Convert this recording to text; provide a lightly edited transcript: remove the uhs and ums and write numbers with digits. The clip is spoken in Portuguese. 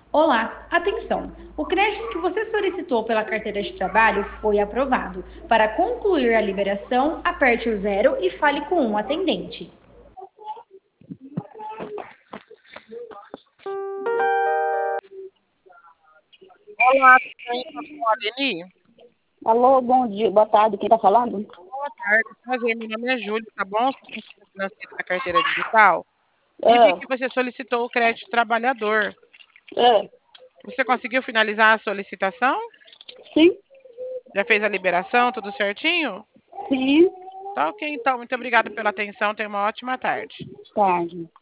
Olá, atenção! O crédito que você solicitou pela carteira de trabalho foi aprovado. Para concluir a liberação, aperte o zero e fale com um atendente. Olá, tudo bem? Posso falar, Leni? Alô, bom dia, boa tarde, quem tá falando? Boa tarde, prazer. Meu nome é Júlio, tá bom? Sou assistente financeira da carteira digital. E vi É, que você solicitou o crédito trabalhador. é, Você conseguiu finalizar a solicitação? sim, Já fez a liberação, tudo certinho? sim, Tá ok, então. Muito obrigada pela atenção. Tenha uma ótima tarde. tarde.